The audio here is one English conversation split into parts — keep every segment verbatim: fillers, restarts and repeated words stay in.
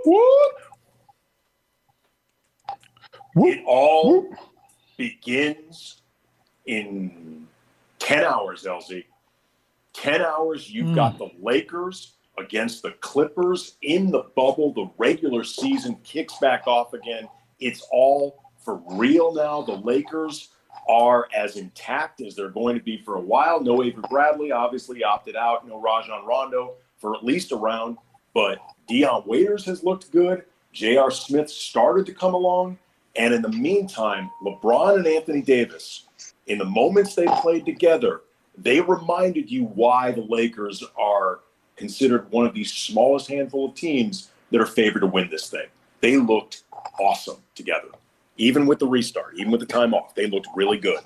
Whoop. It all Whoop. begins in ten hours, L Z. ten hours, you've mm. got the Lakers against the Clippers in the bubble. The regular season kicks back off again. It's all for real now. The Lakers are as intact as they're going to be for a while. No Avery Bradley, obviously opted out. No Rajon Rondo for at least a round. But Dion Waiters has looked good. J R. Smith started to come along. And in the meantime, LeBron and Anthony Davis, in the moments they played together, they reminded you why the Lakers are considered one of the smallest handful of teams that are favored to win this thing. They looked awesome together. Even with the restart, even with the time off, they looked really good.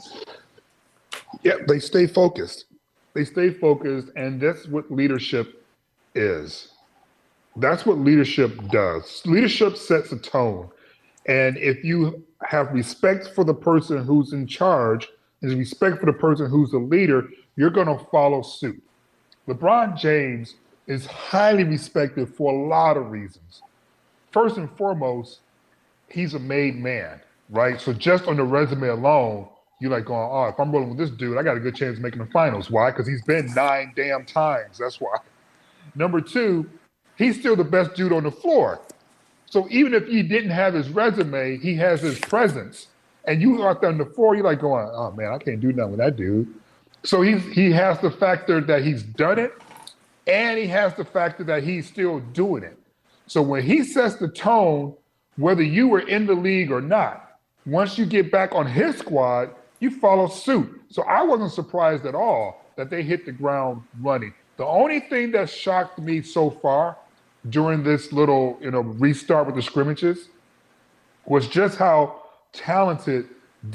Yeah, they stay focused. They stay focused, and that's what leadership is. That's what leadership does. Leadership sets a tone. And if you have respect for the person who's in charge and respect for the person who's the leader, you're going to follow suit. LeBron James is highly respected for a lot of reasons. First and foremost, he's a made man, right? So just on the resume alone, you're like going, oh, if I'm rolling with this dude, I got a good chance of making the finals. Why? Because he's been nine damn times. That's why. Number two, he's still the best dude on the floor. So even if he didn't have his resume, he has his presence. And you out there on the floor, you're like going, oh man, I can't do nothing with that dude. So he's, he has the factor that he's done it, and he has the factor that he's still doing it. So when he sets the tone, whether you were in the league or not, once you get back on his squad, you follow suit. So I wasn't surprised at all that they hit the ground running. The only thing that shocked me so far during this little, you know, restart with the scrimmages was just how talented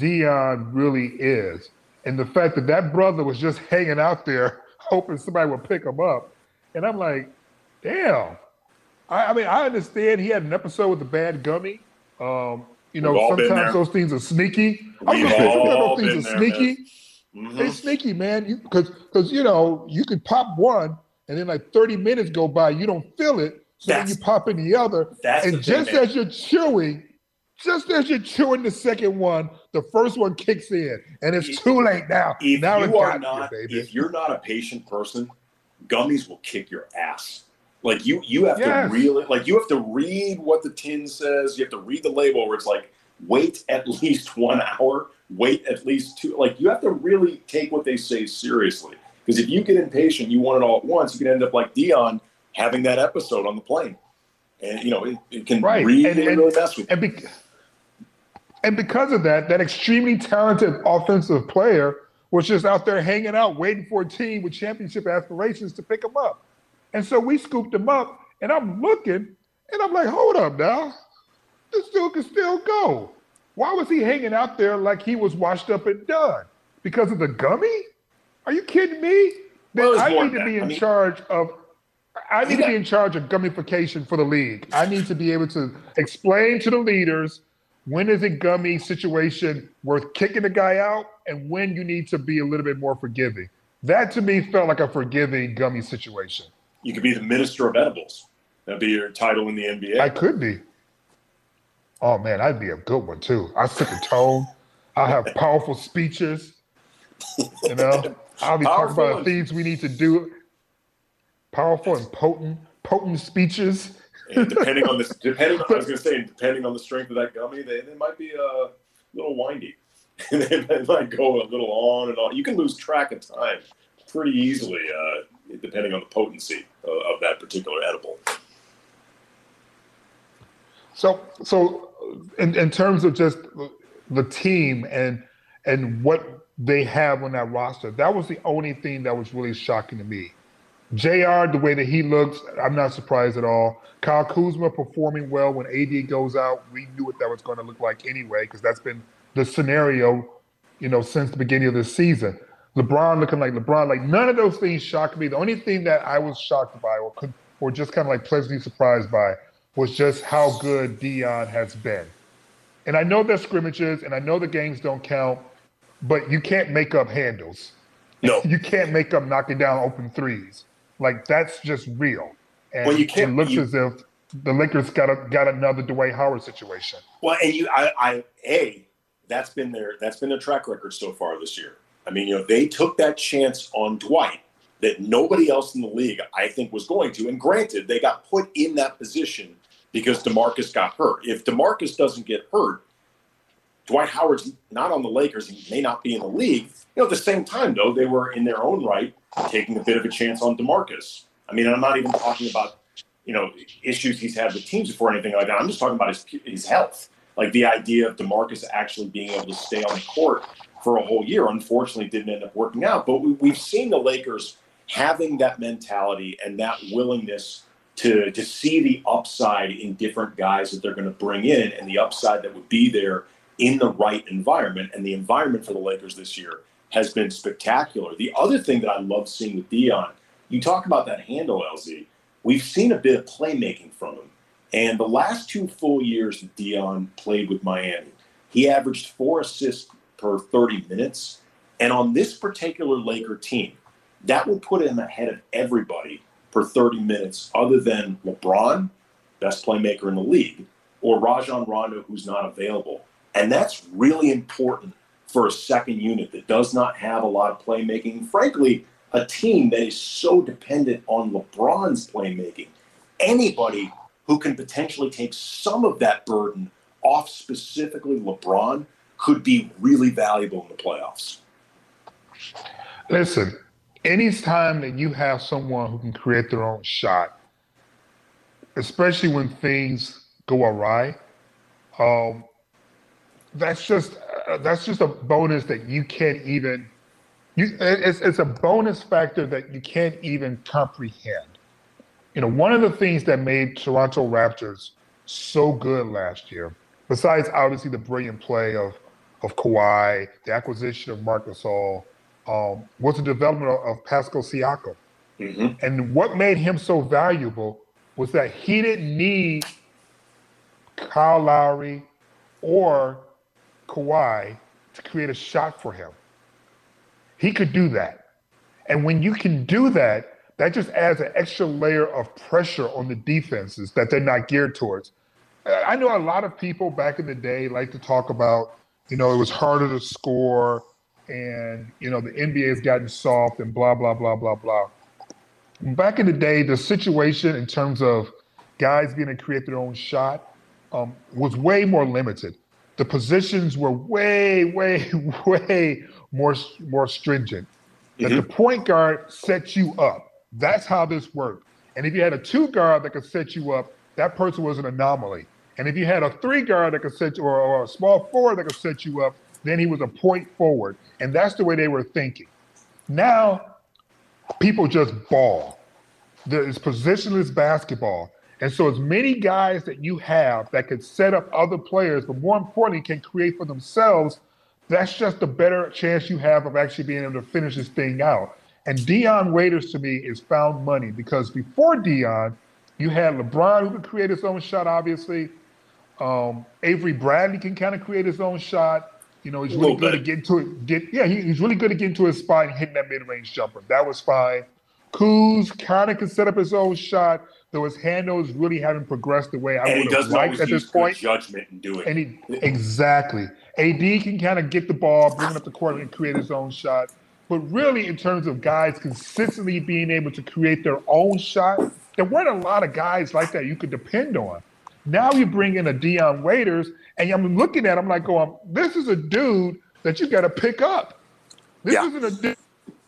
Dion really is. And the fact that that brother was just hanging out there hoping somebody would pick him up. And I'm like, damn. I, I mean, I understand he had an episode with the bad gummy. Um, you know, sometimes those things are sneaky. I was gonna say, those things are there, sneaky. Mm-hmm. They're sneaky, man. Because, because you know, you could pop one, and then like thirty minutes go by, you don't feel it, so that's, then you pop in the other. And the just thing, as you're chewing, just as you're chewing the second one, the first one kicks in, and it's if, too late now. If now you are not, you, if you're not a patient person, gummies will kick your ass. Like you, you have yes. to really, like you have to read what the tin says. You have to read the label where it's like, wait at least one hour, wait at least two. Like you have to really take what they say seriously. Because if you get impatient, you want it all at once, you can end up like Dion having that episode on the plane. And, you know, it, it can right. really, and, and, really mess with you. And, be- and because of that, that extremely talented offensive player was just out there hanging out, waiting for a team with championship aspirations to pick him up. And so we scooped him up, and I'm looking, and I'm like, hold up now. This dude can still go. Why was he hanging out there like he was washed up and done? Because of the gummy? Are you kidding me? Well, I need to be in I mean, charge of I need to be in charge of gummification for the league. I need to be able to explain to the leaders when is a gummy situation worth kicking the guy out and when you need to be a little bit more forgiving. That to me felt like a forgiving gummy situation. You could be the minister of edibles. That'd be your title in the N B A. I could be. Oh man, I'd be a good one too. I set the tone. I have powerful speeches. You know, I'll be powerful talking about the things we need to do. Powerful and potent, potent speeches. And depending on this, depending on, I was going to say, depending on the strength of that gummy, they, they might be a little windy. they might go a little on and on. You can lose track of time pretty easily, uh, depending on the potency of, of that particular edible. So, so in, in terms of just the team and and what they have on that roster, that was the only thing that was really shocking to me. J R, the way that he looks, I'm not surprised at all. Kyle Kuzma performing well when A D goes out. We knew what that was going to look like anyway, because that's been the scenario, you know, since the beginning of this season. LeBron looking like LeBron, like none of those things shocked me. The only thing that I was shocked by or could, or just kind of like pleasantly surprised by was just how good Dion has been. And I know there's scrimmages and I know the games don't count, but you can't make up handles. No. You can't make up knocking down open threes. Like that's just real. And well, you can't, it looks you, as if the Lakers got a, got another Dwight Howard situation. Well, and you, I, I, a that's been their that's been their track record so far this year. I mean, you know, they took that chance on Dwight that nobody else in the league, I think, was going to. And granted, they got put in that position because DeMarcus got hurt. If DeMarcus doesn't get hurt, Dwight Howard's not on the Lakers. He may not be in the league. You know, at the same time, though, they were in their own right taking a bit of a chance on DeMarcus. I mean, I'm not even talking about, you know, issues he's had with teams before or anything like that. I'm just talking about his his health. Like the idea of DeMarcus actually being able to stay on the court for a whole year, unfortunately, didn't end up working out. But we, we've seen the Lakers having that mentality and that willingness to, to see the upside in different guys that they're going to bring in and the upside that would be there in the right environment. And the environment for the Lakers this year has been spectacular. The other thing that I love seeing with Dion, you talk about that handle, L Z. We've seen a bit of playmaking from him. And the last two full years that Dion played with Miami, he averaged four assists per thirty minutes. And on this particular Laker team, that would put him ahead of everybody per thirty minutes other than LeBron, best playmaker in the league, or Rajon Rondo, who's not available. And that's really important for a second unit that does not have a lot of playmaking. Frankly, a team that is so dependent on LeBron's playmaking. Anybody who can potentially take some of that burden off specifically LeBron could be really valuable in the playoffs. Listen, anytime that you have someone who can create their own shot, especially when things go awry, um, that's just uh, that's just a bonus that you can't even. You, it's it's a bonus factor that you can't even comprehend. You know, one of the things that made Toronto Raptors so good last year, besides obviously the brilliant play of of Kawhi, the acquisition of Marc Gasol, um, was the development of, of Pascal Siakam. Mm-hmm. And what made him so valuable was that he didn't need Kyle Lowry or Kawhi to create a shot for him. He could do that. And when you can do that, that just adds an extra layer of pressure on the defenses that they're not geared towards. I know a lot of people back in the day like to talk about, you know, it was harder to score and, you know, the N B A has gotten soft and blah, blah, blah, blah, blah. Back in the day, the situation in terms of guys being able to create their own shot um, was way more limited. The positions were way, way, way more, more stringent. That mm-hmm. the point guard sets you up. That's how this worked. And if you had a two guard that could set you up, that person was an anomaly. And if you had a three guard that could set you, or, or a small forward that could set you up, then he was a point forward. And that's the way they were thinking. Now, people just ball. There's positionless basketball. And so as many guys that you have that could set up other players, but more importantly, can create for themselves, that's just a better chance you have of actually being able to finish this thing out. And Dion Waiters, to me, is found money because before Dion, you had LeBron who could create his own shot, obviously. Um, Avery Bradley can kind of create his own shot. You know, he's really good at getting to it. Get, yeah, he, he's really good at getting to his spot and hitting that mid-range jumper. That was fine. Kuz kind of can set up his own shot, though his handles really haven't progressed the way I would have liked at this point. Judgment and do it. And he, exactly. A D can kind of get the ball, bring it up the court, and create his own shot. But really, in terms of guys consistently being able to create their own shot, there weren't a lot of guys like that you could depend on. Now you bring in a Dion Waiters, and I'm looking at him like going, this is a dude that you got to pick up. This yeah. isn't a dude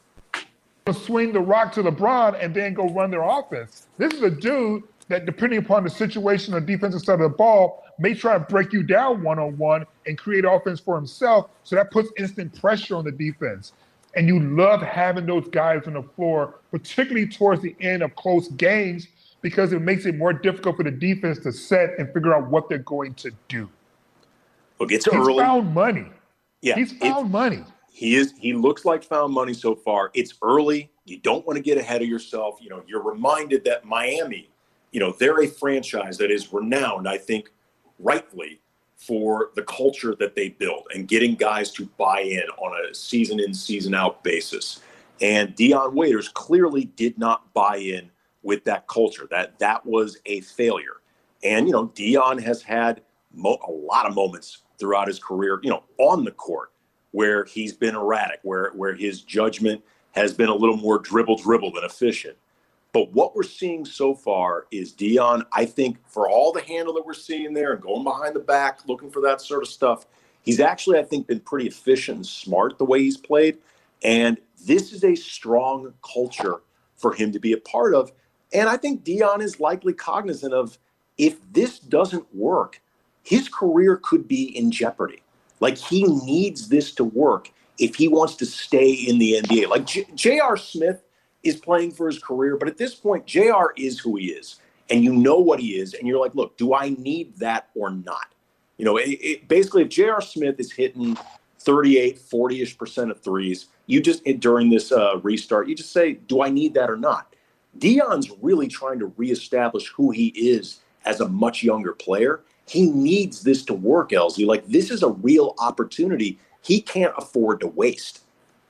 to swing the rock to LeBron and then go run their offense. This is a dude that, depending upon the situation on the defensive side of the ball, may try to break you down one-on-one and create offense for himself. So that puts instant pressure on the defense. And you love having those guys on the floor, particularly towards the end of close games, because it makes it more difficult for the defense to set and figure out what they're going to do. Look, it's He's early. He's found money. Yeah, He's found it, money. He is. He looks like found money so far. It's early. You don't want to get ahead of yourself. You know, you're reminded that Miami, you know, they're a franchise that is renowned, I think, rightfully, for the culture that they build and getting guys to buy in on a season in, season out basis. And Dion Waiters clearly did not buy in with that culture. That that was a failure. And, you know, Dion has had mo- a lot of moments throughout his career, you know, on the court where he's been erratic, where where his judgment has been a little more dribble dribble than efficient. But what we're seeing so far is Dion, I think, for all the handle that we're seeing there and going behind the back, looking for that sort of stuff, he's actually, I think, been pretty efficient and smart the way he's played. And this is a strong culture for him to be a part of. And I think Dion is likely cognizant of, if this doesn't work, his career could be in jeopardy. Like, he needs this to work if he wants to stay in the N B A. Like J R. Smith is playing for his career, but at this point, J R is who he is, and you know what he is, and you're like, look, do I need that or not? You know, it, it, basically, if J R. Smith is hitting thirty-eight, forty-ish percent of threes, you just, during this uh, restart, you just say, do I need that or not? Dion's really trying to reestablish who he is as a much younger player. He needs this to work, L Z. Like, this is a real opportunity he can't afford to waste.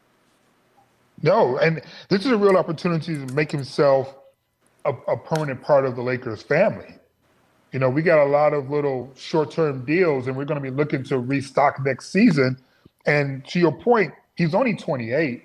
No, and this is a real opportunity to make himself a, a permanent part of the Lakers family. You know, we got a lot of little short-term deals, and we're going to be looking to restock next season. And to your point, he's only twenty-eight.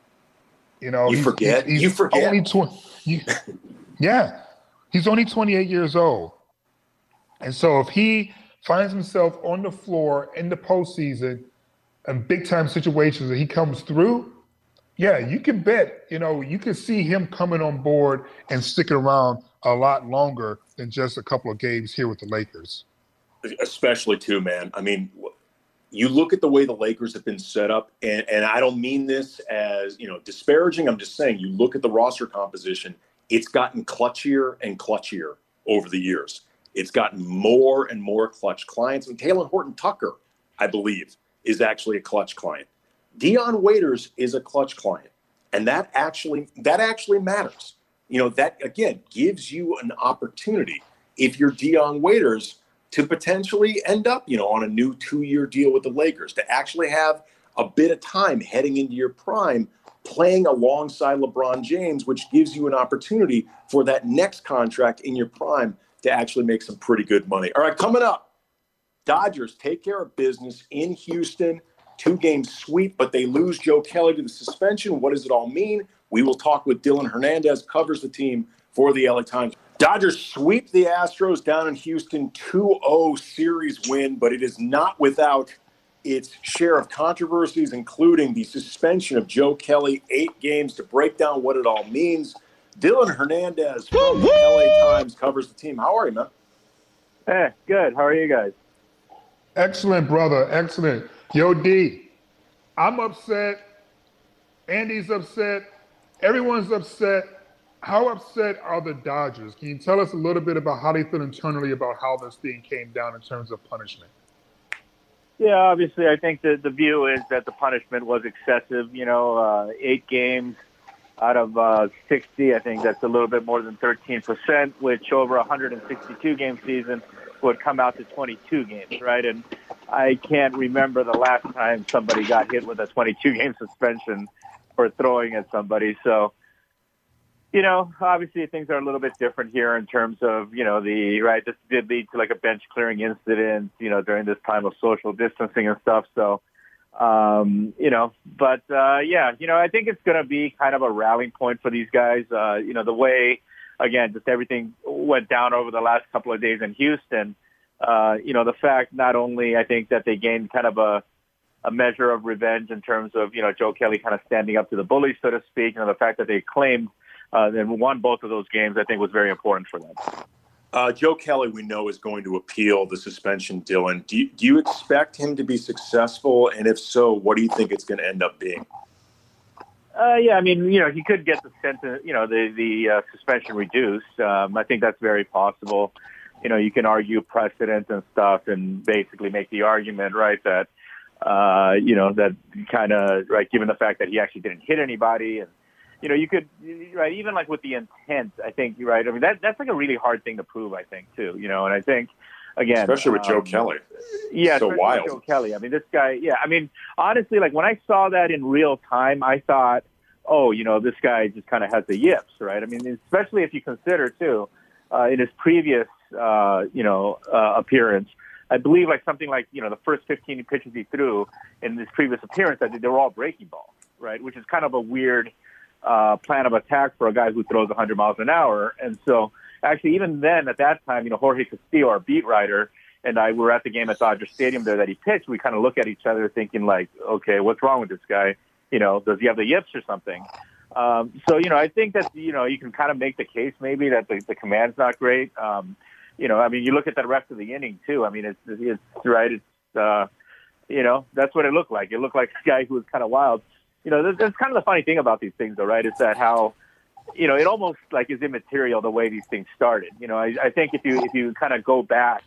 You know, you he's, forget. He's, he's you forget. Only twenty. Yeah, he's only twenty-eight years old. And so if he finds himself on the floor in the postseason in big-time situations and he comes through, yeah, you can bet, you know, you can see him coming on board and sticking around a lot longer than just a couple of games here with the Lakers. Especially, too, man. I mean, you look at the way the Lakers have been set up, and, and I don't mean this as, you know, disparaging. I'm just saying, you look at the roster composition, it's gotten clutchier and clutchier over the years. It's gotten more and more clutch clients. And Talen Horton-Tucker, I believe, is actually a clutch client. Dion Waiters is a clutch client, and that actually that actually matters. You know, that, again, gives you an opportunity, if you're Dion Waiters, to potentially end up, you know, on a new two-year deal with the Lakers, to actually have a bit of time heading into your prime playing alongside LeBron James, which gives you an opportunity for that next contract in your prime to actually make some pretty good money. All right, coming up, Dodgers take care of business in Houston. Two-game sweep, but they lose Joe Kelly to the suspension. What does it all mean? We will talk with Dylan Hernandez, covers the team for the L A Times. Dodgers sweep the Astros down in Houston, two oh series win, but it is not without its share of controversies, including the suspension of Joe Kelly, eight games. To break down what it all means, Dylan Hernandez from the L A Times covers the team. How are you, man? Hey, good. How are you guys? Excellent, brother. Excellent. Yo, D, I'm upset. Andy's upset. Everyone's upset. How upset are the Dodgers? Can you tell us a little bit about how they feel internally about how this thing came down in terms of punishment? Yeah, obviously, I think that the view is that the punishment was excessive. You know, uh, eight games out of uh, sixty, I think that's a little bit more than thirteen percent, which over a one hundred sixty-two game season would come out to twenty-two games, right? And I can't remember the last time somebody got hit with a twenty-two game suspension for throwing at somebody. So, you know, obviously things are a little bit different here in terms of, you know, the, right, this did lead to like a bench clearing incident, you know, during this time of social distancing and stuff. So, um, you know, but, uh, yeah, you know, I think it's going to be kind of a rallying point for these guys. Uh, you know, the way, again, just everything went down over the last couple of days in Houston. Uh, you know, the fact not only I think that they gained kind of a, a measure of revenge in terms of, you know, Joe Kelly kind of standing up to the bullies, so to speak, and the fact that they claimed uh, and won both of those games, I think was very important for them. Uh, Joe Kelly, we know, is going to appeal the suspension, Dylan. Do you, do you expect him to be successful? And if so, what do you think it's going to end up being? Uh, yeah, I mean, you know, he could get the sentence, you know, the, the uh, suspension reduced. Um, I think that's very possible. You know, you can argue precedent and stuff and basically make the argument, right, that, uh, you know, that kind of, right, given the fact that he actually didn't hit anybody. And, you know, you could, right, even like with the intent, I think, right, I mean, that that's like a really hard thing to prove, I think, too, you know, and I think, again. Especially with um, Joe Kelly. Yeah, so wild. Joe Kelly. I mean, this guy, yeah, I mean, honestly, like when I saw that in real time, I thought, oh, you know, this guy just kind of has the yips, right? I mean, especially if you consider, too, uh, in his previous uh, you know, uh, appearance, I believe like something like, you know, the first fifteen pitches he threw in this previous appearance, I think they were all breaking balls, right? Which is kind of a weird uh, plan of attack for a guy who throws one hundred miles an hour. And so actually even then at that time, you know, Jorge Castillo, our beat writer, and I were at the game at Dodger Stadium there that he pitched. We kind of look at each other thinking like, okay, what's wrong with this guy? You know, does he have the yips or something? Um, so, you know, I think that, you know, you can kind of make the case maybe that the, the command's not great. Um, you know, I mean, you look at the rest of the inning too. I mean, it's, it's right. It's, uh, you know, that's what it looked like. It looked like a guy who was kind of wild. You know, that's kind of the funny thing about these things though, right? Is that how, you know, it almost like is immaterial the way these things started. You know, I, I think if you, if you kind of go back,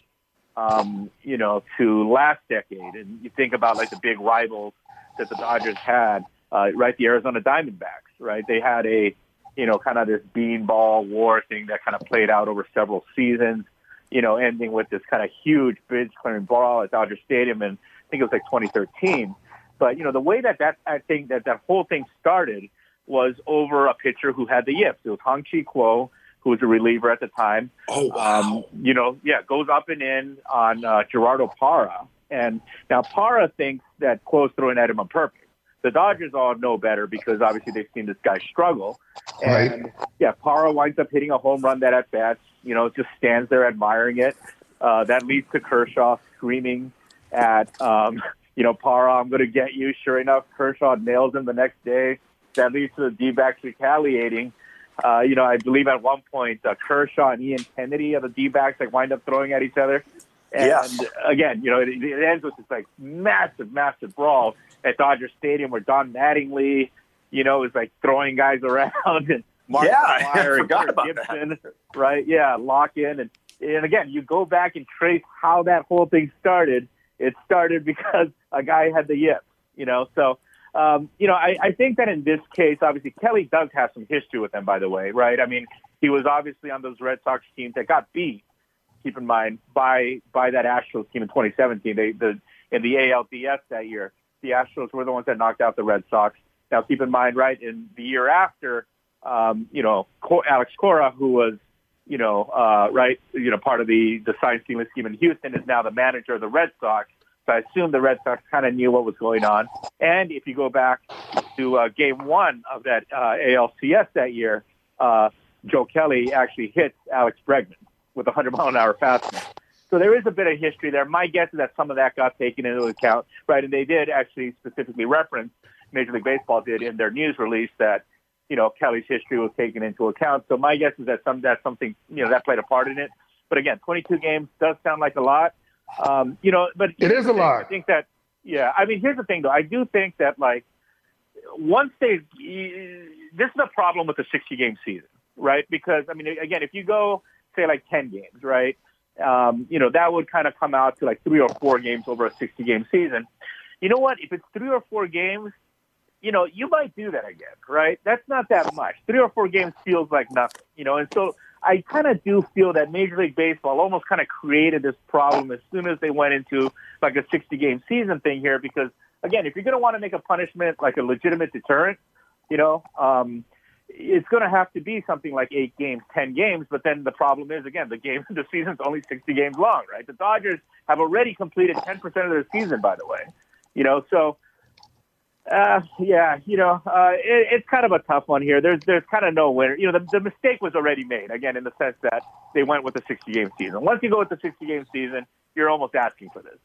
um, you know, to last decade and you think about like the big rivals that the Dodgers had, Uh, right, the Arizona Diamondbacks, right? They had a, you know, kind of this beanball war thing that kind of played out over several seasons, you know, ending with this kind of huge bridge clearing brawl at Dodger Stadium, and I think it was like twenty thirteen. But, you know, the way that that, I think that that whole thing started was over a pitcher who had the yips. It was Hong-Chi Kuo, who was a reliever at the time. Oh, wow. Um, you know, yeah, goes up and in on uh, Gerardo Parra. And now Parra thinks that Kuo's throwing at him on purpose. The Dodgers all know better because obviously they've seen this guy struggle. And, right. yeah, Parra winds up hitting a home run that at bats, you know, just stands there admiring it. Uh, that leads to Kershaw screaming at, um, you know, Parra, I'm going to get you. Sure enough, Kershaw nails him the next day. That leads to the D-backs retaliating. Uh, you know, I believe at one point uh, Kershaw and Ian Kennedy of the D-backs like wind up throwing at each other. And yes. again, you know, it, it ends with this like massive, massive brawl at Dodger Stadium where Don Mattingly, you know, is like throwing guys around and Mark yeah, McGwire I forgot and about Gibson, that. right? Yeah, lock in. And, and again, you go back and trace how that whole thing started. It started because a guy had the yips, you know. So, um, you know, I, I think that in this case, obviously, Kelly does have some history with them, by the way, right? I mean, he was obviously on those Red Sox teams that got beat. Keep in mind, by by that Astros team in twenty seventeen, they the in the A L D S that year, the Astros were the ones that knocked out the Red Sox. Now, keep in mind, right, in the year after, um, you know, Alex Cora, who was, you know, uh, right, you know, part of the the sign stealing scheme in Houston, is now the manager of the Red Sox. So I assume the Red Sox kind of knew what was going on. And if you go back to uh, Game One of that uh, A L C S that year, uh, Joe Kelly actually hits Alex Bregman with a hundred mile an hour fastball. So there is a bit of history there. My guess is that some of that got taken into account, right? And they did actually specifically reference, Major League Baseball did in their news release that, you know, Kelly's history was taken into account. So my guess is that some that's something, you know, that played a part in it. But again, twenty-two games does sound like a lot. Um, you know, but it is a lot. I think that, yeah, I mean, here's the thing though. I do think that like once they, this is a problem with the sixty game season, right? Because I mean, again, if you go, say like ten games, right? Um, you know, that would kind of come out to like three or four games over a sixty game season. You know what? If it's three or four games, you know, you might do that again, right? That's not that much. Three or four games feels like nothing, you know, and so I kind of do feel that Major League Baseball almost kind of created this problem as soon as they went into like a sixty game season thing here, because again, if you're going to want to make a punishment like a legitimate deterrent, you know, um, it's going to have to be something like eight games, ten games. But then the problem is, again, the game, the season's only sixty games long, right? The Dodgers have already completed ten percent of their season, by the way. You know, so, uh, yeah, you know, uh, it, it's kind of a tough one here. There's there's kind of no winner. You know, the, the mistake was already made, again, in the sense that they went with the sixty game season. Once you go with the sixty game season, you're almost asking for this.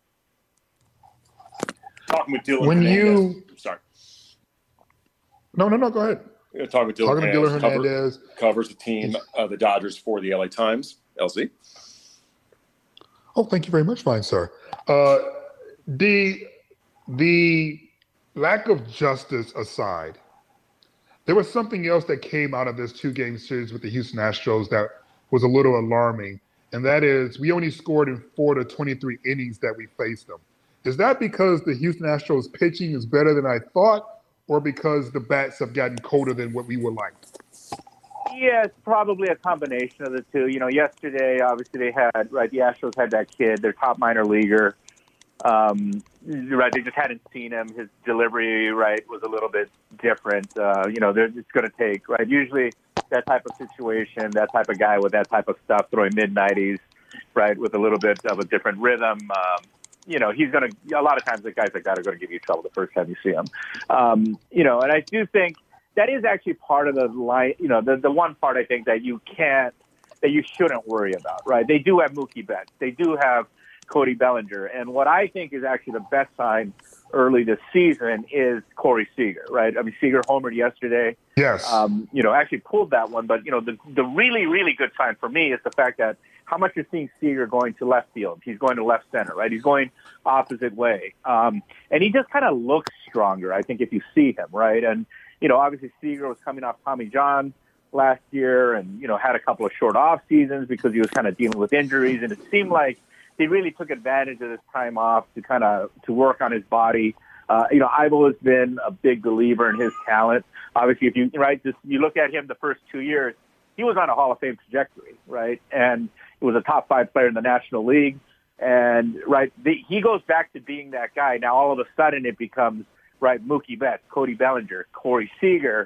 Talking with Dylan when Hernandez. you Sorry. No, no, no, go ahead. We're talking with Dylan Talking Hernandez. to Dylan Hernandez. Cover, covers the team, uh, the Dodgers for the L A Times. L Z. Oh, thank you very much, fine sir. Uh, the the lack of justice aside, there was something else that came out of this two-game series with the Houston Astros that was a little alarming, and that is we only scored in four to twenty-three innings that we faced them. Is that because the Houston Astros pitching is better than I thought, or because the bats have gotten colder than what we would like? Yeah, it's probably a combination of the two. You know, yesterday, obviously, they had, right, the Astros had that kid, their top minor leaguer. Um, right, they just hadn't seen him. His delivery, right, was a little bit different. Uh, you know, it's going to take, right, usually that type of situation, that type of guy with that type of stuff, throwing mid nineties, right, with a little bit of a different rhythm. Um, you know, he's going to, a lot of times the guys like that are going to give you trouble the first time you see him. Um, you know, and I do think that is actually part of the line, you know, the, the one part I think that you can't, that you shouldn't worry about, right? They do have Mookie Betts. They do have Cody Bellinger. And what I think is actually the best sign early this season is Corey Seager, right? I mean, Seager homered yesterday. Yes. Um, you know, actually pulled that one. But, you know, the, the really, really good sign for me is the fact that how much you're seeing Seager going to left field. He's going to left center, right? He's going opposite way. Um, and he just kind of looks stronger, I think, if you see him, right? And, you know, obviously Seager was coming off Tommy John last year and, you know, had a couple of short off seasons because he was kind of dealing with injuries. And it seemed like he really took advantage of this time off to kind of to work on his body. Uh, you know, Ivo has been a big believer in his talent. Obviously, if you right, just you look at him the first two years, he was on a Hall of Fame trajectory, right? And he was a top five player in the National League. And right, the, he goes back to being that guy. Now, all of a sudden, it becomes right Mookie Betts, Cody Bellinger, Corey Seager,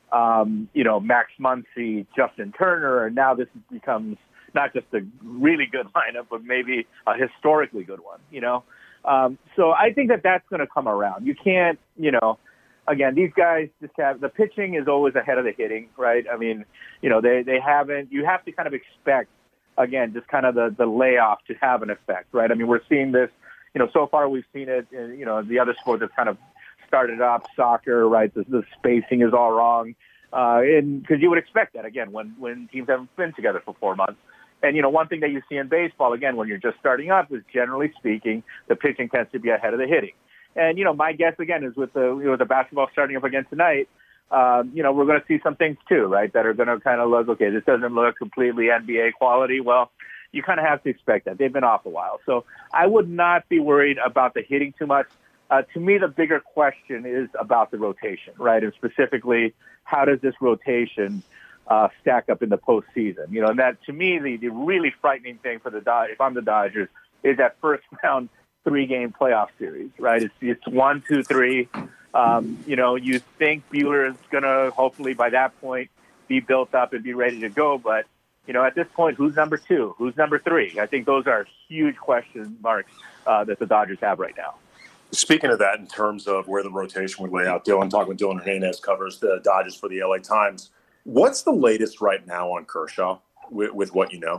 um, you know, Max Muncy, Justin Turner, and now this becomes not just a really good lineup, but maybe a historically good one, you know? Um, so I think that that's going to come around. You can't, you know, again, these guys just have, the pitching is always ahead of the hitting, right? I mean, you know, they, they haven't, you have to kind of expect, again, just kind of the, the layoff to have an effect, right? I mean, we're seeing this, you know, so far we've seen it in, you know, the other sports have kind of started up, soccer, right? The, the spacing is all wrong. Uh, and because you would expect that, again, when, when teams haven't been together for four months. And, you know, one thing that you see in baseball, again, when you're just starting up is generally speaking, the pitching tends to be ahead of the hitting. And, you know, my guess, again, is with the, you know, the basketball starting up again tonight, um, you know, we're going to see some things too, right, that are going to kind of look, okay, this doesn't look completely N B A quality. Well, you kind of have to expect that. They've been off a while. So I would not be worried about the hitting too much. Uh, to me, the bigger question is about the rotation, right, and specifically, how does this rotation Uh, stack up in the postseason, you know, and that to me, the, the really frightening thing for the Dodgers, if I'm the Dodgers, is that first round three game playoff series, right? It's it's one, two, three. Um, you know, you think Buehler is going to hopefully by that point be built up and be ready to go, but you know, at this point, who's number two? Who's number three? I think those are huge question marks uh, that the Dodgers have right now. Speaking of that, in terms of where the rotation would lay out, Dylan, talking with Dylan Hernandez, covers the Dodgers for the L A Times. What's the latest right now on Kershaw with, with what you know?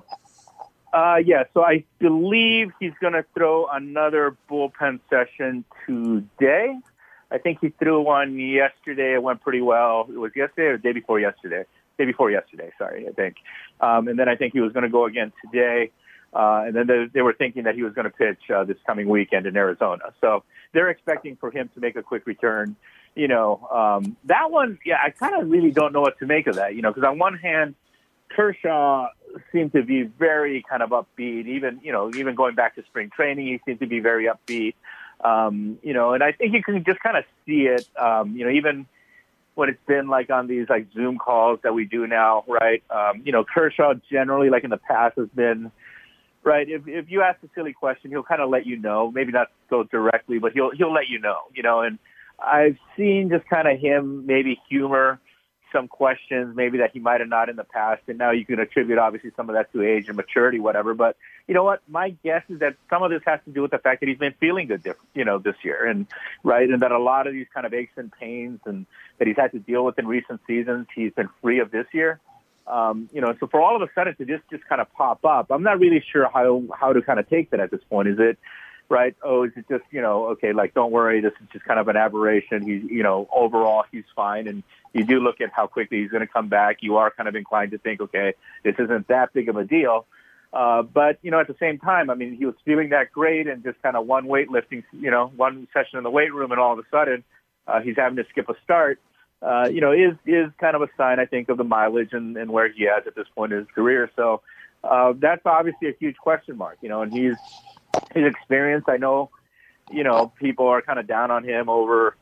Uh, yeah, so I believe he's going to throw another bullpen session today. I think he threw one yesterday. It went pretty well. It was yesterday or the day before yesterday? Day before yesterday, sorry, I think. Um, and then I think he was going to go again today. Uh, and then they, they were thinking that he was going to pitch uh, this coming weekend in Arizona. So they're expecting for him to make a quick return. You know, um, that one, yeah, I kind of really don't know what to make of that, you know, because on one hand, Kershaw seemed to be very kind of upbeat, even, you know, even going back to spring training, he seemed to be very upbeat, um, you know, and I think you can just kind of see it, um, you know, even when it's been like on these like Zoom calls that we do now, right? Um, you know, Kershaw generally, like in the past, has been, right, if if you ask a silly question, he'll kind of let you know, maybe not so directly, but he'll he'll let you know, you know, and I've seen just kind of him maybe humor some questions maybe that he might have not in the past. And now you can attribute obviously some of that to age and maturity, whatever. But you know what? My guess is that some of this has to do with the fact that he's been feeling good, you know, this year. And right. And that a lot of these kind of aches and pains and that he's had to deal with in recent seasons, he's been free of this year. Um, you know, so for all of a sudden to just, just kind of pop up, I'm not really sure how, how to kind of take that at this point. Is it, right? Oh, is it just, you know, okay, like, don't worry, this is just kind of an aberration. He's, you know, overall, he's fine. And you do look at how quickly he's going to come back. You are kind of inclined to think, okay, this isn't that big of a deal. Uh, but, you know, at the same time, I mean, he was feeling that great and just kind of one weightlifting, you know, one session in the weight room and all of a sudden uh, he's having to skip a start, uh, you know, is, is kind of a sign, I think, of the mileage and, and where he is at this point in his career. So uh, that's obviously a huge question mark, you know, and he's, his experience, I know, you know, people are kind of down on him over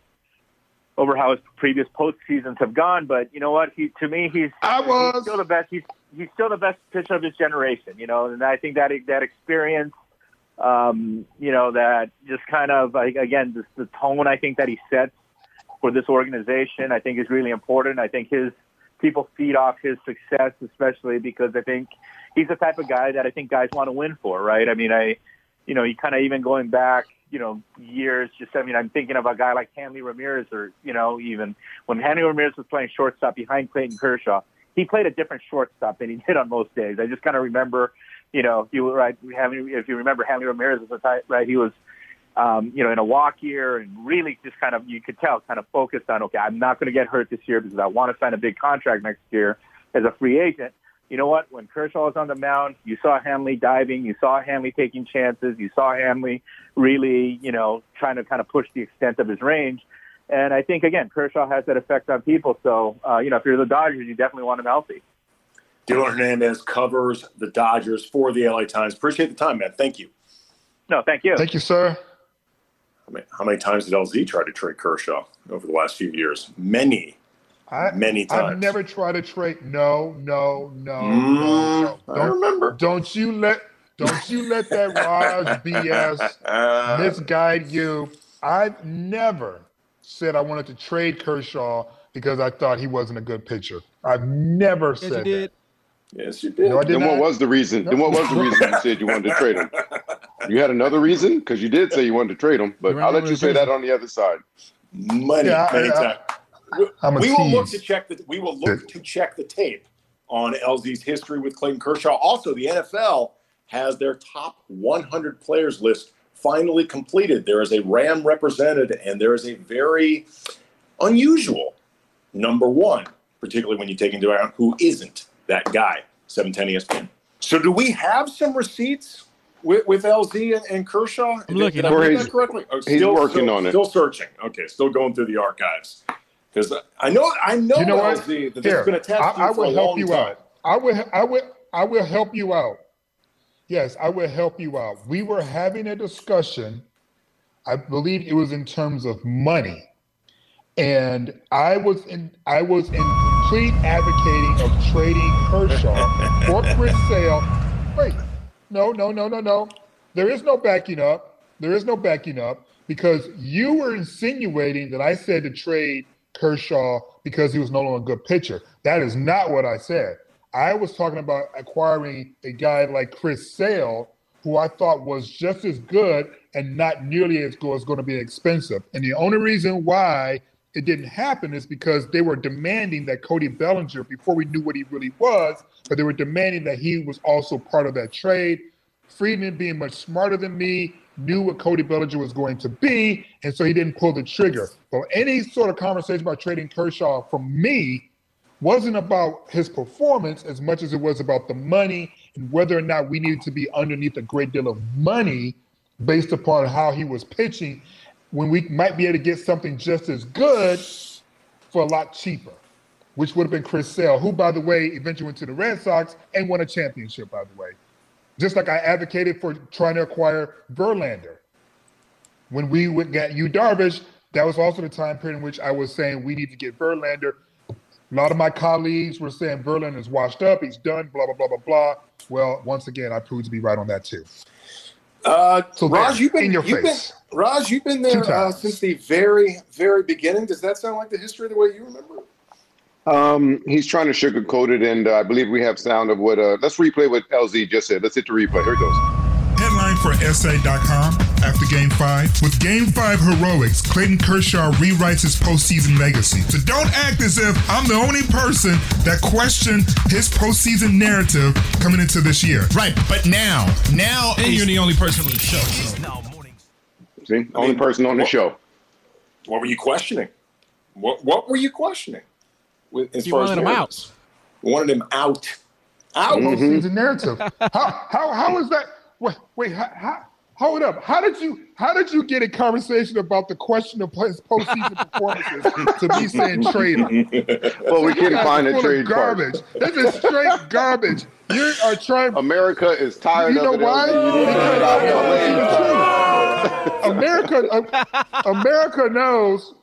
over how his previous post seasons have gone, but you know what? He to me, he's, I was. he's still the best. He's he's still the best pitcher of his generation, you know. And I think that that experience, um, you know, that just kind of like, again, this, the tone I think that he sets for this organization, I think is really important. I think his people feed off his success, especially because I think he's the type of guy that I think guys want to win for, right? I mean, I, you know, you kind of even going back, you know, years, just, I mean, I'm thinking of a guy like Hanley Ramirez, or, you know, even when Hanley Ramirez was playing shortstop behind Clayton Kershaw, he played a different shortstop than he did on most days. I just kind of remember, you know, you were right, having, if you remember Hanley Ramirez was a type, right, he was, um, you know, in a walk year and really just kind of, you could tell, kind of focused on, okay, I'm not going to get hurt this year because I want to sign a big contract next year as a free agent. You know what? When Kershaw was on the mound, you saw Hanley diving, you saw Hanley taking chances, you saw Hanley really, you know, trying to kind of push the extent of his range. And I think, again, Kershaw has that effect on people. So, uh, you know, if you're the Dodgers, you definitely want him healthy. Dylan Hernandez covers the Dodgers for the L A Times. Appreciate the time, man. Thank you. No, thank you. Thank you, sir. I mean, how many times did L Z try to trade Kershaw over the last few years? Many. I, Many times. I've never tried to trade. No, no, no, Mm, no, no. I Don't, remember. Don't you let don't you let that Raj B S misguide you. I've never said I wanted to trade Kershaw because I thought he wasn't a good pitcher. I've never Yes, said you did. that. Yes, you did. No, I did Then what not. was the reason? Then what was the reason you said you wanted to trade him? You had another reason? Because you did say you wanted to trade him, but You I'll let remember you the say reason. that on the other side. Many, Yeah, I- many I- times. I'm a We will look tease. to check the we will look to check the tape on L Z's history with Clayton Kershaw. Also, the N F L has their top one hundred players list finally completed. There is a Ram represented, and there is a very unusual number one, particularly when you take into account who isn't that guy. seven ten E S P N. So, do we have some receipts with, with L Z and, and Kershaw? I'm looking. Did I read He's- that correctly? Oh, he's still, working still, on it. Still searching. Okay, still going through the archives. Because I know, I know, You know L what? Z, that this Here, has been a test I, for you I for a will help long you time. out. I will. I will. I will help you out. Yes, I will help you out. We were having a discussion. I believe it was in terms of money, and I was in. I was in complete advocating of trading Kershaw for Chris Sale. Wait, no, no, no, no, no. There is no backing up. There is no backing up because you were insinuating that I said to trade Kershaw because he was no longer a good pitcher. That is not what I said. I was talking about acquiring a guy like Chris Sale, who I thought was just as good and not nearly as good as going to be expensive. And the only reason why it didn't happen is because they were demanding that Cody Bellinger, before we knew what he really was, but they were demanding that he was also part of that trade. Friedman, being much smarter than me, knew what Cody Bellinger was going to be, and so he didn't pull the trigger. But any sort of conversation about trading Kershaw from me wasn't about his performance as much as it was about the money and whether or not we needed to be underneath a great deal of money based upon how he was pitching when we might be able to get something just as good for a lot cheaper, which would have been Chris Sale, who, by the way, eventually went to the Red Sox and won a championship, by the way. Just like I advocated for trying to acquire Verlander. When we went got Yu Darvish, that was also the time period in which I was saying we need to get Verlander. A lot of my colleagues were saying Verlander is washed up, he's done, blah, blah, blah, blah, blah. Well, once again, I proved to be right on that too. Uh, So Raj, there, you've been, in your you've been, face. Raj, you've been there Two uh, times. since the very, very beginning. Does that sound like the history the way you remember it? Um, he's trying to sugarcoat it, and uh, I believe we have sound of what. Uh, let's replay what L Z just said. Let's hit the replay. Here it goes. Headline for S A dot com after Game five. With Game five heroics, Clayton Kershaw rewrites his postseason legacy. So don't act as if I'm the only person that questioned his postseason narrative coming into this year. Right, but now, now, And he's- you're the only person on the show. So. See, only person on the what- show. What were you questioning? What What were you questioning? With, as You far as wanted him out. narratives? Wanted him out. Out. Postseason narrative. How how how is that? Wait wait. How, how, hold up. How did you how did you get a conversation about the question of his postseason performances to me saying trade him? Well, we You can't guys find are a full of trade part. garbage. This is straight garbage. You are trying. America is tired You know of it. why? L Z. You need to Because stop it's L A. the truth. America, uh, America knows.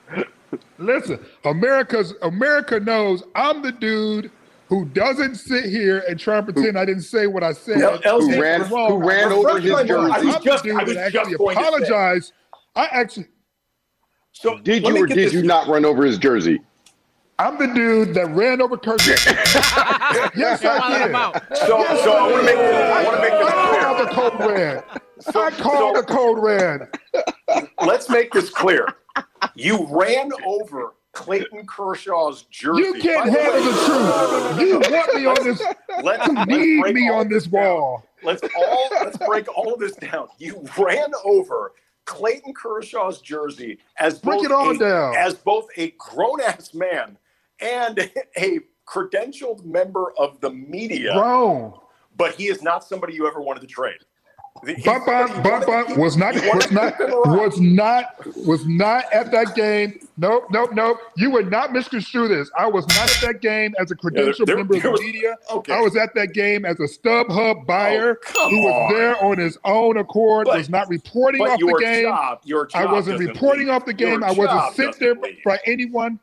Listen, America's America knows I'm the dude who doesn't sit here and try and pretend I didn't say what I said. No, L Z, Who ran, I'm wrong. who ran I'm over refresh his my memory. jersey? I was I'm just- the dude I was that just actually going to say. apologized. I actually So Did let you me or get did this- you not run over his jersey? I'm the dude that ran over Kershaw. Yes, I did. So, Yes, so I I want to did. make this, I want to make this I clear. called the code red. I called so- the code red. Let's make this clear. You ran over Clayton Kershaw's jersey. You can't By the handle way- the truth. You want me on this. Let's, You let's need break me all on this down. wall. Let's all let's break all of this down. You ran over Clayton Kershaw's jersey as Break both it all a, down. as both a grown ass man and a credentialed member of the media. Grown. But he is not somebody you ever wanted to trade. He's Bump, somebody bump, you bump, wanted to bump keep- was not, you wanted was to not, keep him around. was not, was not at that game. Nope, nope, nope. You would not misconstrue this. I was not at that game as a credentialed there- member of there the was- media. okay. I was at that game as a StubHub buyer Oh, come who was on. there on his own accord, But- was not reporting But off your the game. job, your job I wasn't doesn't reporting leave. off the game. Your I wasn't job sent doesn't there leave. by anyone.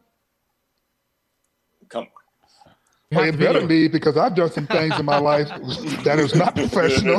Come on. You Well, have it the better video. leave because I've done some things in my life that is not professional.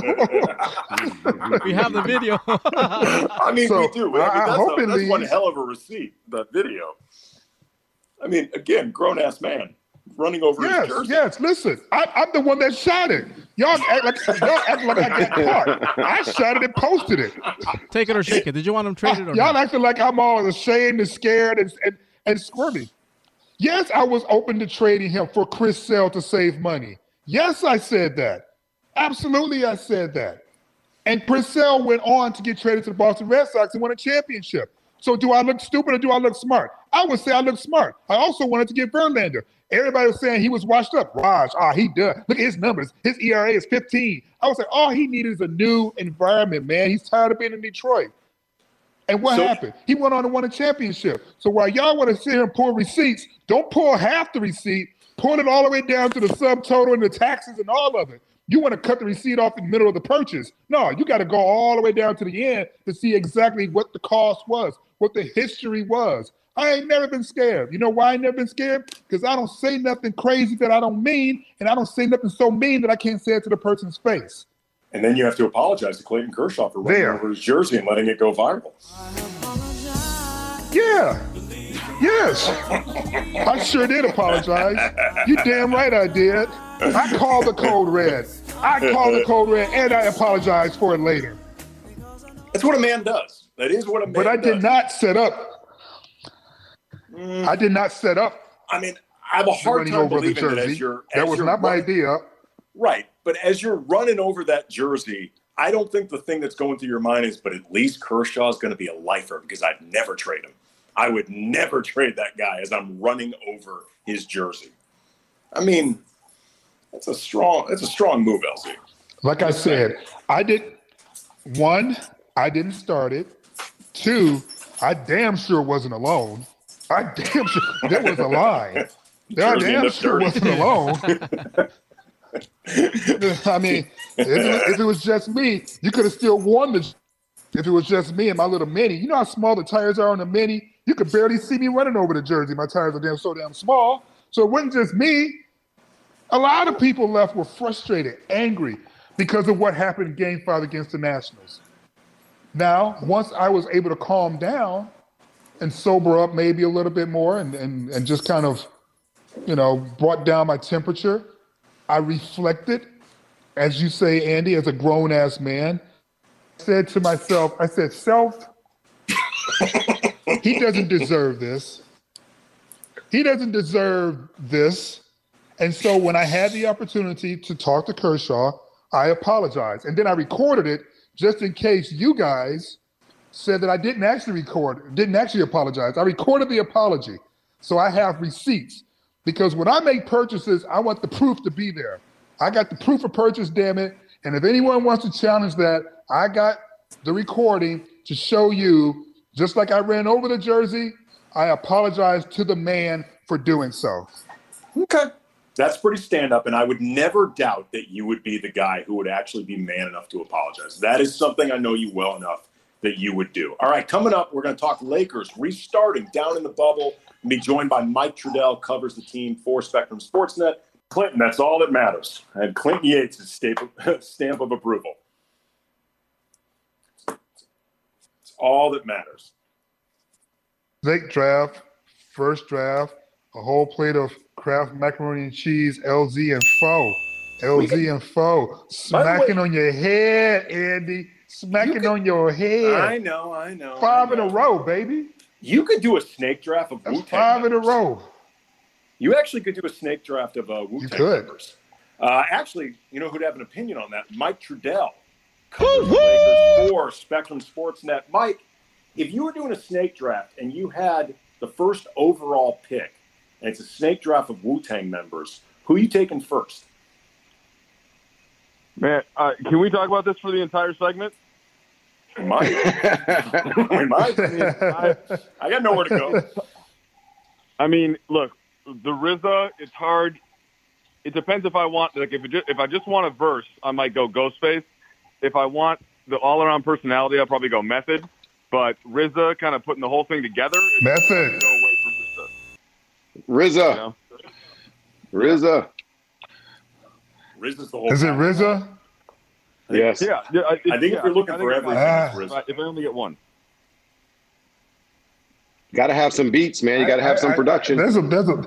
We have the video. I mean, So, we do. I mean, I- I that's, hope a, it that's one leaves. hell of a receipt, the video. I mean, again, grown ass man running over Yes, his jersey. yes. Listen, I, I'm the one that shot it. Y'all act like y'all act like I got caught. I shot it and posted it. Take it or shake it. Did you want him traded or Y'all not? acting like I'm all ashamed and scared and, and, and squirmy. Yes, I was open to trading him for Chris Sale to save money. Yes, I said that. Absolutely, I said that. And Chris Sale went on to get traded to the Boston Red Sox and won a championship. So do I look stupid or do I look smart? I would say I look smart. I also wanted to get Verlander. Everybody was saying he was washed up. Raj, ah, he does. Look at his numbers. His E R A is fifteen. I was like, all he needed is a new environment, man. He's tired of being in Detroit. And what So- happened? He went on to win a championship. So while y'all want to sit here and pull receipts, don't pull half the receipt. Pull it all the way down to the subtotal and the taxes and all of it. You want to cut the receipt off in the middle of the purchase. No, you got to go all the way down to the end to see exactly what the cost was, what the history was. I ain't never been scared. You know why I ain't never been scared? Because I don't say nothing crazy that I don't mean, and I don't say nothing so mean that I can't say it to the person's face. And then you have to apologize to Clayton Kershaw for running There. over his jersey and letting it go viral. Yeah. Yes. I sure did apologize. You damn right I did. I called the code red. I called the code red and I apologized for it later. That's what a man does. That is what a man But I does. did not set up. I did not set up I mean, I have a hard running time over the believing that as jersey. you're That as was you're not my running- idea. Right. But as you're running over that jersey, I don't think the thing that's going through your mind is, but at least Kershaw is going to be a lifer because I'd never trade him. I would never trade that guy as I'm running over his jersey. I mean, that's a strong that's a strong move, L Z. Like I said, I did one, I didn't start it. Two, I damn sure wasn't alone. I damn sure there was a line. I Jersey damn ended up sure dirty. wasn't alone. I mean, if it, if it was just me, you could have still won the. If it was just me and my little mini, you know how small the tires are on the mini. You could barely see me running over the jersey. My tires are damn so damn small. So it wasn't just me. A lot of people left were frustrated, angry because of what happened in Game Five against the Nationals. Now, once I was able to calm down and sober up maybe a little bit more, and and, and just kind of, you know, brought down my temperature. I reflected, as you say, Andy, as a grown-ass man, said to myself, I said, self, he doesn't deserve this. He doesn't deserve this. And so when I had the opportunity to talk to Kershaw, I apologized. And then I recorded it just in case you guys said that I didn't actually record, didn't actually apologize. I recorded the apology. So I have receipts. Because when I make purchases, I want the proof to be there. I got the proof of purchase, damn it. And if anyone wants to challenge that, I got the recording to show you, just like I ran over the jersey, I apologize to the man for doing so. Okay. That's pretty stand up, and I would never doubt that you would be the guy who would actually be man enough to apologize. That is something I know you well enough that you would do. All right, coming up, we're going to talk Lakers restarting down in the bubble. And be joined by Mike Trudell, covers the team for Spectrum Sportsnet. Clinton, that's all that matters. And Clinton Yates' stamp of, stamp of approval. It's all that matters. Late draft, first draft, a whole plate of Kraft macaroni and cheese, L Z and pho. L Z and pho. Smacking on your head, Andy. Smacking could, on your head. I know, I know. Five I know. in a row, baby. You could do a snake draft of That's Wu-Tang five members. in a row. You actually could do a snake draft of uh, Wu-Tang You could. members. Uh, actually, you know who'd have an opinion on that? Mike Trudell, covers the Lakers for Spectrum Sportsnet. Mike, if you were doing a snake draft and you had the first overall pick, and it's a snake draft of Wu-Tang members, who are you taking first? Man, uh, can we talk about this for the entire segment? Mike, I, might. I, I got nowhere to go. I mean, look, the R Z A, it's hard. It depends if I want, like, if it just, if I just want a verse, I might go Ghostface. If I want the all-around personality, I'll probably go Method. But R Z A kind of putting the whole thing together. Method. Go away from R Z A. You know? R Z A. Riz is the whole. Is it pack. R Z A? Yes. Yeah, yeah. I, I think yeah, if you're looking I for think- everything, Ah. it's Riz. If I only get one. Got to have some beats, man. You got to have I- some I- production. There's a, there's a.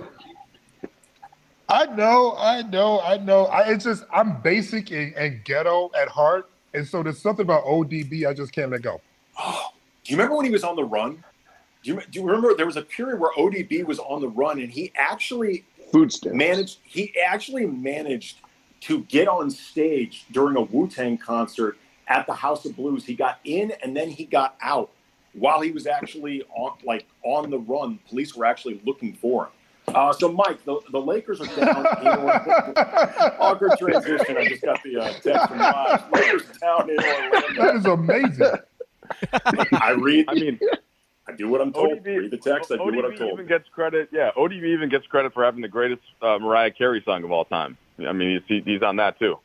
I know, I know, I know. I, it's just I'm basic and, and ghetto at heart, and so there's something about O D B I just can't let go. Oh, do you remember when he was on the run? Do you, do you remember there was a period where O D B was on the run and he actually Food stamps. managed he actually managed to get on stage during a Wu-Tang concert at the House of Blues. He got in and then he got out while he was actually on like on the run. Police were actually looking for him. Uh, so, Mike, the, the Lakers are down. In Awkward transition. I just got the uh, text from Raj. Lakers down in Orlando. That is amazing. I read. I mean, I do what I'm told. O D B Read the text. I do O D B what I'm told. even gets credit. Yeah, O D B even gets credit for having the greatest uh, Mariah Carey song of all time. I mean, he's, he's on that too.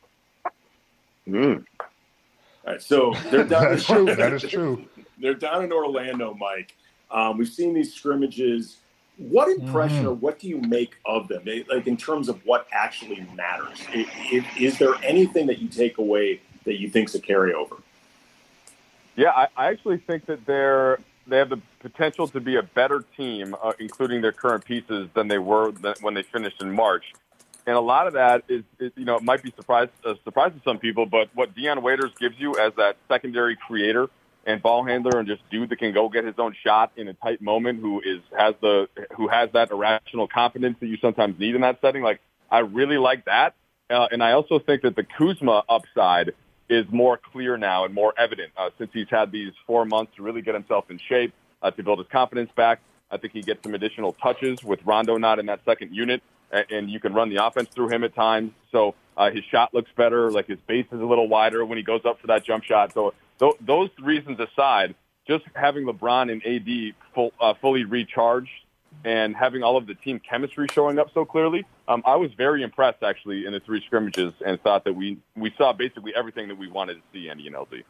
Mm. All right, so they're down. That is true. That is true. They're down in Orlando, Mike. Um, we've seen these scrimmages. What impression Mhm. or what do you make of them? They- Like in terms of what actually matters? I- I- Is there anything that you take away that you think's a carryover? Yeah, I, I actually think that they're they have the potential to be a better team, uh, including their current pieces, than they were th- when they finished in March. And a lot of that is, is you know, it might be surprise a surprise to some people, but what Dion Waiters gives you as that secondary creator and ball handler and just dude that can go get his own shot in a tight moment, who is has the who has that irrational confidence that you sometimes need in that setting. Like, I really like that, uh, and I also think that the Kuzma upside is more clear now and more evident uh, since he's had these four months to really get himself in shape, uh, to build his confidence back. I think he gets some additional touches with Rondo not in that second unit, and, and you can run the offense through him at times. So uh, his shot looks better, like his base is a little wider when he goes up for that jump shot. So th- those reasons aside, just having LeBron and A D full, uh, fully recharged and having all of the team chemistry showing up so clearly, um, I was very impressed, actually, in the three scrimmages and thought that we, we saw basically everything that we wanted to see, Andy and L Z.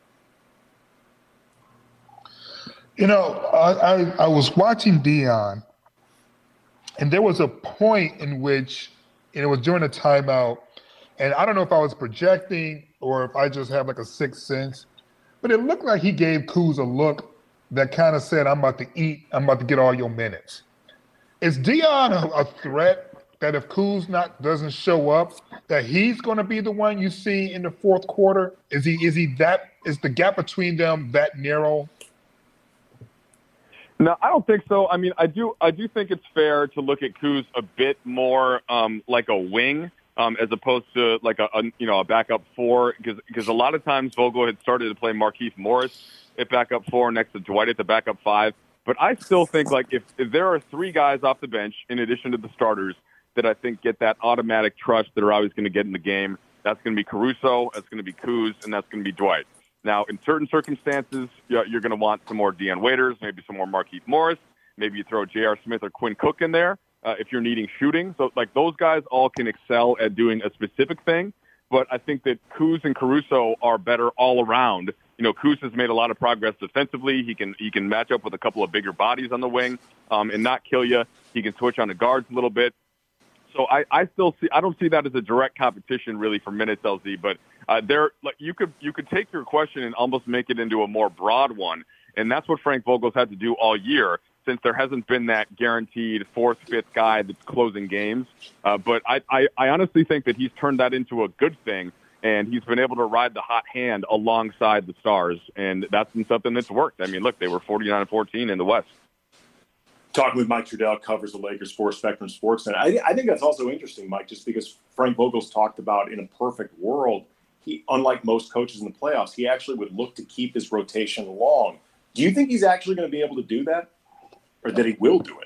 You know, I, I, I was watching Dion, and there was a point in which, and it was during a timeout, and I don't know if I was projecting or if I just have like a sixth sense, but it looked like he gave Kuz a look that kind of said, I'm about to eat, I'm about to get all your minutes. Is Dion a, a threat that if Kuz not doesn't show up, that he's going to be the one you see in the fourth quarter? Is he is he that is the gap between them that narrow? No, I don't think so. I mean, I do I do think it's fair to look at Kuz a bit more um, like a wing um, as opposed to like a, a you know a backup four, because because a lot of times Vogel had started to play Markieff Morris at backup four next to Dwight at the backup five. But I still think, like, if, if there are three guys off the bench in addition to the starters that I think get that automatic trust that are always going to get in the game, that's going to be Caruso, that's going to be Kuz, and that's going to be Dwight. Now, in certain circumstances, you're going to want some more Dion Waiters, maybe some more Markieff Morris, maybe you throw J R. Smith or Quinn Cook in there uh, if you're needing shooting. So, like, those guys all can excel at doing a specific thing. But I think that Kuz and Caruso are better all around. You know, Kuz has made a lot of progress defensively. He can he can match up with a couple of bigger bodies on the wing um, and not kill you. He can switch on the guards a little bit. So I, I still see I don't see that as a direct competition really for minutes, L Z. But uh, there, like you could you could take your question and almost make it into a more broad one, and that's what Frank Vogel's had to do all year. since there hasn't been that guaranteed fourth, fifth guy that's closing games. Uh, but I, I, I honestly think that he's turned that into a good thing, and he's been able to ride the hot hand alongside the stars, and that's been something that's worked. I mean, look, they were forty-nine and fourteen in the West. Talking with Mike Trudell, covers the Lakers for Spectrum Sports. And I, I think that's also interesting, Mike, just because Frank Vogel's talked about in a perfect world, he, unlike most coaches in the playoffs, he actually would look to keep his rotation long. Do you think he's actually going to be able to do that? Or that he will do it?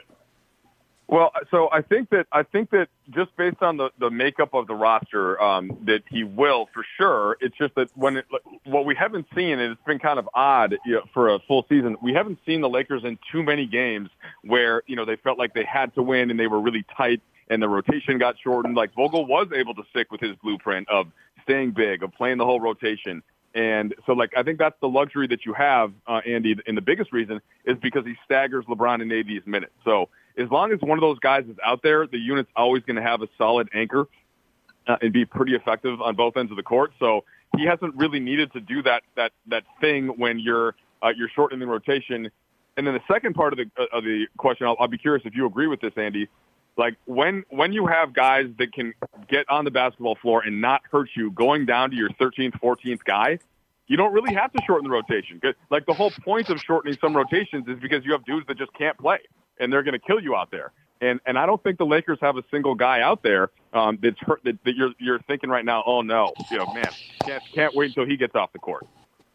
Well, so I think that I think that just based on the, the makeup of the roster, um, that he will for sure. It's just that when it, what we haven't seen, and it's been kind of odd, you know, for a full season, we haven't seen the Lakers in too many games where, you know, they felt like they had to win and they were really tight and the rotation got shortened. Like Vogel was able to stick with his blueprint of staying big, of playing the whole rotation. And so, like, I think that's the luxury that you have, uh, Andy, and the biggest reason is because he staggers LeBron and A D's minutes. So as long as one of those guys is out there, the unit's always going to have a solid anchor uh, and be pretty effective on both ends of the court. So he hasn't really needed to do that that that thing when you're uh, you're shortening the rotation. And then the second part of the uh, of the question, I'll, I'll be curious if you agree with this, Andy. Like when when you have guys that can get on the basketball floor and not hurt you going down to your thirteenth, fourteenth guy, you don't really have to shorten the rotation. Like the whole point of shortening some rotations is because you have dudes that just can't play and they're going to kill you out there. And and I don't think the Lakers have a single guy out there um, that's hurt that, that you're you're thinking right now, oh no, you know, man, can't can't wait until he gets off the court.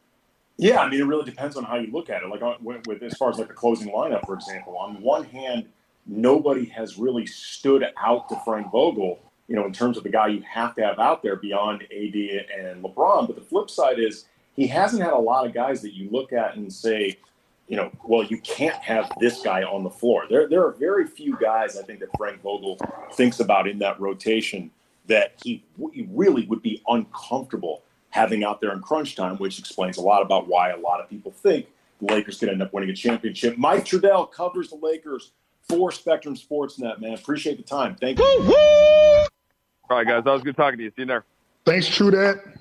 Yeah, I mean, it really depends on how you look at it. Like with, with as far as like the closing lineup, for example, on one hand, nobody has really stood out to Frank Vogel, you know, in terms of the guy you have to have out there beyond A D and LeBron. But the flip side is he hasn't had a lot of guys that you look at and say, you know, well, you can't have this guy on the floor. There, there are very few guys I think that Frank Vogel thinks about in that rotation that he, he really would be uncomfortable having out there in crunch time, which explains a lot about why a lot of people think the Lakers could end up winning a championship. Mike Trudell covers the Lakers for Spectrum Sportsnet, man. Appreciate the time. Thank you. All right, guys. That was good talking to you. See you there. Thanks, Trudell.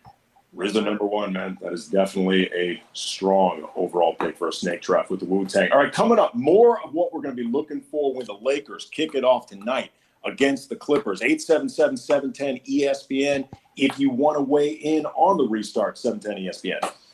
R Z A number one, man. That is definitely a strong overall pick for a snake draft with the Wu-Tang. All right, coming up, more of what we're going to be looking for when the Lakers kick it off tonight against the Clippers. eight seven seven, seven one zero, E S P N if you want to weigh in on the restart, seven ten E S P N.